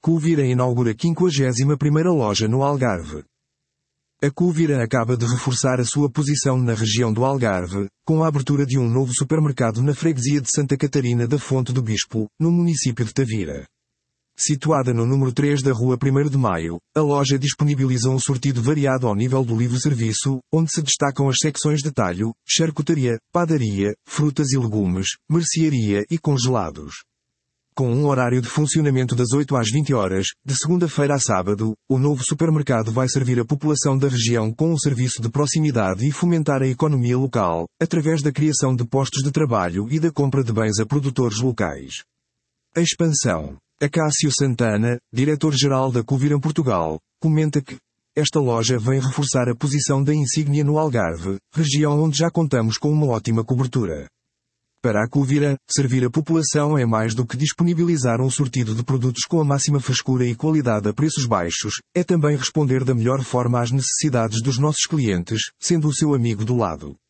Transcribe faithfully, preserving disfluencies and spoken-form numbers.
Cuvira inaugura quinquagésima primeira loja no Algarve. A Cuvira acaba de reforçar a sua posição na região do Algarve, com a abertura de um novo supermercado na freguesia de Santa Catarina da Fonte do Bispo, no município de Tavira. Situada no número três da Rua primeiro de Maio, a loja disponibiliza um sortido variado ao nível do livre-serviço, onde se destacam as secções de talho, charcutaria, padaria, frutas e legumes, mercearia e congelados. Com um horário de funcionamento das oito às vinte horas, de segunda-feira a sábado, o novo supermercado vai servir a população da região com um serviço de proximidade e fomentar a economia local, através da criação de postos de trabalho e da compra de bens a produtores locais. A expansão. Acácio Santana, diretor-geral da Cuvira Portugal, comenta que esta loja vem reforçar a posição da insígnia no Algarve, região onde já contamos com uma ótima cobertura. Para a Cuvira, servir a população é mais do que disponibilizar um sortido de produtos com a máxima frescura e qualidade a preços baixos, é também responder da melhor forma às necessidades dos nossos clientes, sendo o seu amigo do lado.